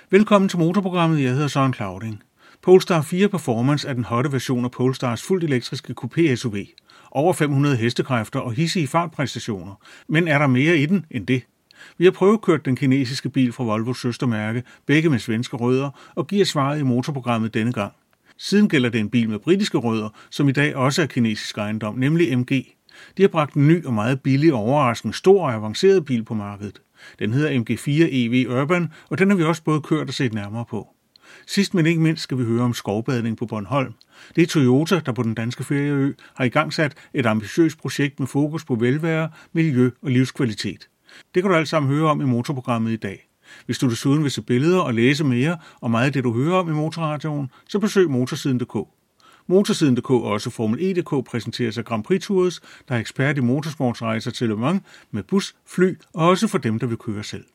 Velkommen til motorprogrammet. Jeg hedder Søren Clauding. Polestar 4 Performance er den hotte version af Polestars fuldt elektriske coupé-SUV. Over 500 hestekræfter og hidsige fartpræstationer. Men er der mere i den end det? Vi har prøvekørt den kinesiske bil fra Volvos søstermærke, begge med svenske rødder, og giver svaret i motorprogrammet denne gang. Siden gælder det en bil med britiske rødder, som i dag også er kinesisk ejendom, nemlig MG. De har bragt en ny og meget billig og overraskende stor og avanceret bil på markedet. Den hedder MG4 EV Urban, og den har vi også både kørt og set nærmere på. Sidst men ikke mindst skal vi høre om skovbadning på Bornholm. Det er Toyota, der på den danske ferieø har igangsat et ambitiøst projekt med fokus på velvære, miljø og livskvalitet. Det kan du alt sammen høre om i motorprogrammet i dag. Hvis du desuden vil se billeder og læse mere om meget af det, du hører om i Motorradioen, så besøg motorsiden.dk. Motorsiden.dk og også Formel E.dk præsenteres af Grand Prix Tours, der er ekspert i motorsportsrejser til Le Mans med bus, fly og også for dem, der vil køre selv.